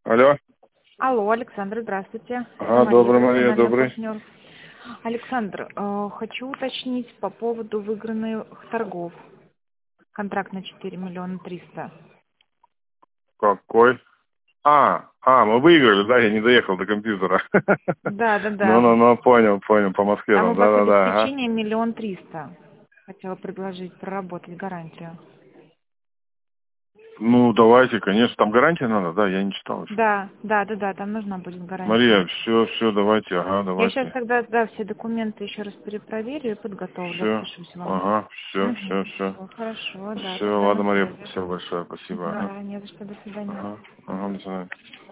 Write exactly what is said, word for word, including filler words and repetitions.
Алло. Алло, Александр, здравствуйте. А, добрый, Мария, добрый. Партнер. Александр, э, хочу уточнить по поводу выигранных торгов. Контракт на четыре миллиона триста. Какой? А, а, мы выиграли, да, я не доехал до компьютера. Да, да, да. Ну-ну-ну, понял, понял, по Москве, Там у вас да-да-да. Ага. обеспечение миллион триста. Хотела предложить проработать гарантию. Ну, давайте, конечно, там гарантия надо, да, я не читал еще. Да, да, да, да, там нужна будет гарантия. Мария, все, все, давайте, ага, Я сейчас давайте. тогда, да, все документы еще раз перепроверю и подготовлю, Все, отпишусь вам. ага, все, все, Угу. все. Все, хорошо, да, Все, тогда ладно, на Мария, связи. спасибо большое, спасибо, ага. Да, не за что, до свидания. Ага, ага, до свидания.